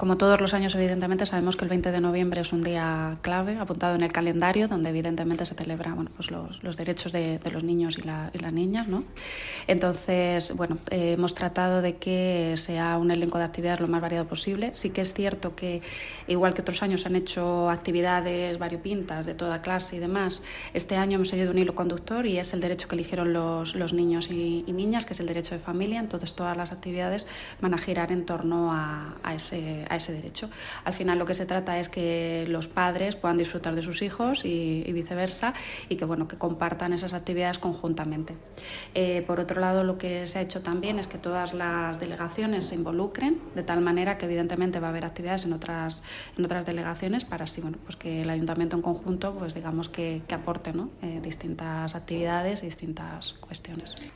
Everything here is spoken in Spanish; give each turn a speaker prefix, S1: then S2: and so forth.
S1: Como todos los años, evidentemente, sabemos que el 20 de noviembre es un día clave, apuntado en el calendario, donde evidentemente se celebran pues los derechos de los niños y las niñas, ¿no? Entonces, hemos tratado de que sea un elenco de actividades lo más variado posible. Sí que es cierto que, igual que otros años, se han hecho actividades variopintas de toda clase y demás. Este año hemos seguido un hilo conductor y es el derecho que eligieron los niños y niñas, que es el derecho de familia. Entonces, todas las actividades van a girar en torno a ese derecho. Al final, lo que se trata es que los padres puedan disfrutar de sus hijos y viceversa, y que compartan esas actividades conjuntamente. Por otro lado, lo que se ha hecho también es que todas las delegaciones se involucren, de tal manera que evidentemente va a haber actividades en otras delegaciones, para así pues que el ayuntamiento en conjunto, pues digamos que aporte, ¿no? Distintas actividades y distintas cuestiones.